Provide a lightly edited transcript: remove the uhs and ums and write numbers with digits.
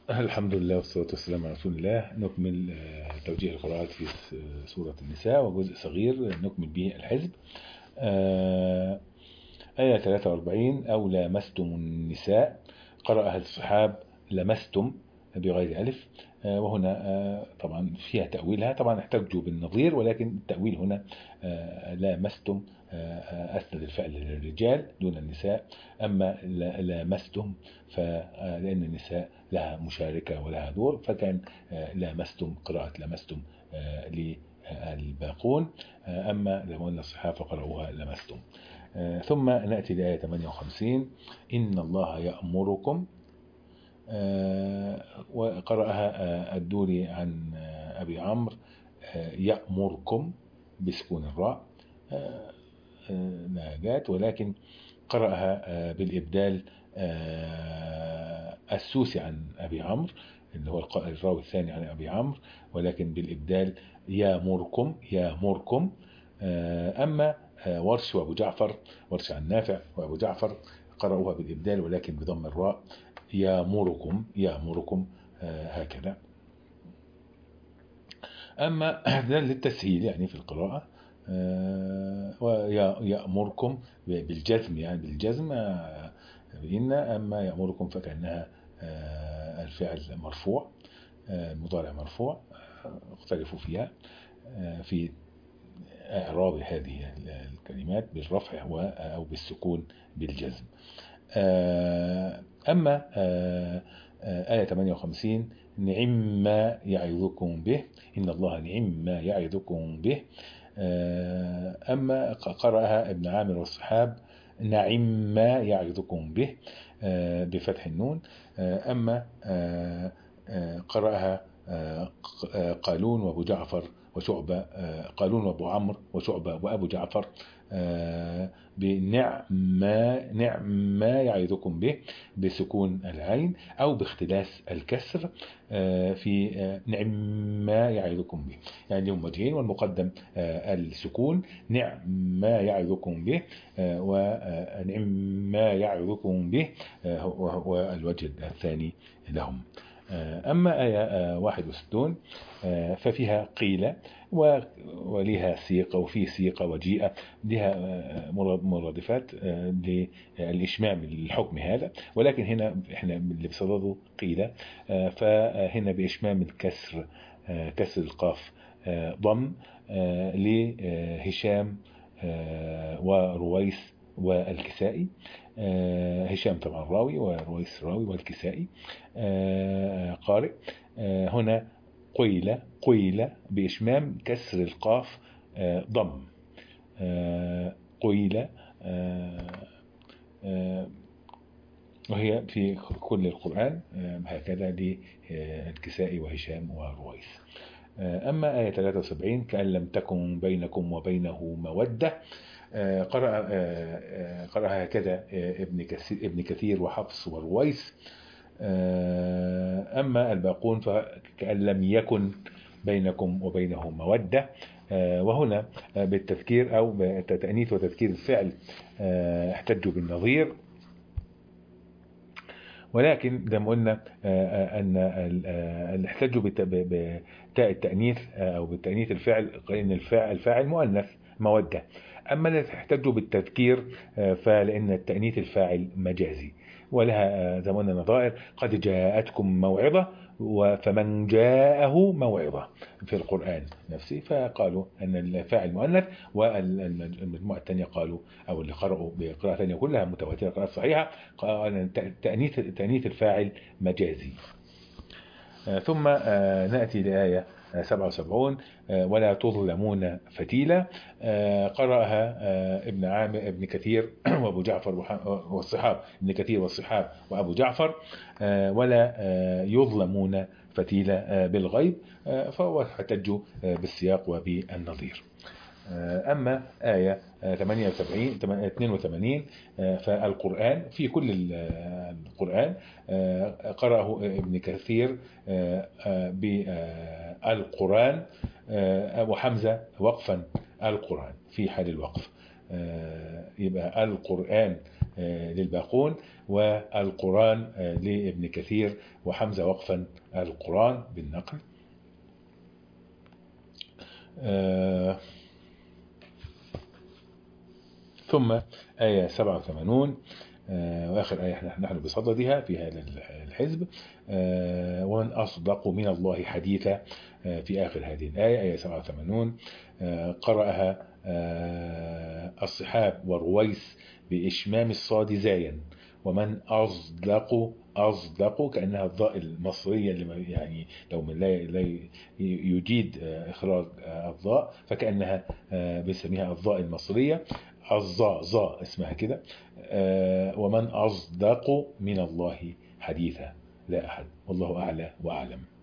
الحمد لله والصلاة والسلام على رسول الله. نكمل توجيه القراءات في سورة النساء، وجزء صغير نكمل به الحزب. آية 43: أو لامستم النساء. قرأها الصحاب لمستم بغير ألف، وهنا طبعا فيها تأويلها، طبعا احتجوا بالنظير، ولكن التأويل هنا لامستم أسند الفعل للرجال دون النساء. أما لامستم فلأن النساء لها مشاركة ولها دور، فكان لامستم قراءة لامستم للباقون. أما لو قلنا الصحابة فقرأوها لمستم. ثم نأتي لآية 58: إن الله يأمركم. وقرأها الدوري عن أبي عمرو يأمركم بسكون الراء، ناجات، ولكن قرأها بالإبدال السوسي عن أبي عمرو، اللي هو الراوي الثاني عن أبي عمرو، ولكن بالإبدال يأمركم يأمركم. أما ورش وأبو جعفر، ورش عن نافع وأبو جعفر، قرأوها بالإبدال ولكن بضم الراء، يأمركم يأمركم هكذا. أما ده للتسهيل يعني في القراءة، ويأمركم بالجزم، يعني بالجزم بإن. أما يأمركم فكأنها الفعل مرفوع، المضارع مرفوع، اختلفوا فيها في إعراب هذه الكلمات بالرفع أو بالسكون بالجزم. أما آية 58: نعم ما يعظكم به، إن الله نعم ما يعظكم به. أما قرأها ابن عامر والصحاب نعم ما يعظكم به بفتح النون. أما قرأها قالون وابو جعفر وشعبة، قالون وابو عمرو وشعبة وابو جعفر بنعم ما يعظكم به بسكون العين، أو باختلاس الكسر في نعم ما يعظكم به، يعني لهم وجهين، والمقدم السكون نعم ما يعظكم به، ونعم ما يعظكم به هو الوجه الثاني لهم. أما آية 61 ففيها قيل ولها سيقة، وفي سيقة وجيئة، لها مرادفات للإشمام الحكم هذا، ولكن هنا احنا اللي بصدده قيل، فهنا بإشمام الكسر، كسر القاف ضم لهشام ورويس والكسائي. هشام طبعا راوي، ورويس راوي، والكسائي قارئ. هنا قيل بإشمام كسر القاف ضم، قيل، وهي في كل القرآن هكذا للكسائي وهشام ورويس. أما آية 73: كأن لم تكن بينكم وبينه مودة. قرأ هكذا ابن كثير وحفص ورويس. أما الباقون فكأن لم يكن بينكم وبينه مودة. وهنا بالتذكير أو بتأنيث وتذكير الفعل احتجوا بالنظير، ولكن زي ما قلنا أن اللي احتجوا بتاء التأنيث أو بالتأنيث الفعل لأن الفاعل مؤنث مودة. أما اللي احتجوا بالتذكير فلأن التأنيث الفاعل مجازي، ولها زي ما قلنا نظائر: قد جاءتكم موعظة، فمن جاءه موعظة في القرآن نفسه، فقالوا أن الفاعل مؤنث. والمجموعة الثانية قالوا، أو اللي قرأوا بقراءة ثانية كلها متواترة قراءة صحيحة، قالوا أن تأنيث الفاعل مجازي. ثم نأتي لآية 77: ولا تظلمون فتيلا. قرأها ابن كثير وابو جعفر والصحاب، ابن كثير والصحاب وابو جعفر، ولا يظلمون فتيلا بالغيب، فهو احتجوا بالسياق وبالنظير. أما آية 82 فالقرآن في كل القرآن قرأه ابن كثير بالقرآن، أبو حمزة وقفا القرآن في حال الوقف، يبقى القرآن للباقون، والقرآن لابن كثير وحمزة وقفا القرآن بالنقل. ثم آية 87 وآخر آية نحن بصددها في هذا الحزب، ومن أصدق من الله حديثا. في آخر هذه الآية آية 87 قرأها الصحاب ورويس بإشمام الصاد زايا، ومن أصدق كأنها الضاء المصرية اللي يعني لو من لا يجيد إخراج الضاء فكأنها بنسميها الضاء المصرية، الظاء اسمها كده. ومن أصدق من الله حديثا لا أحد، والله أعلى وأعلم.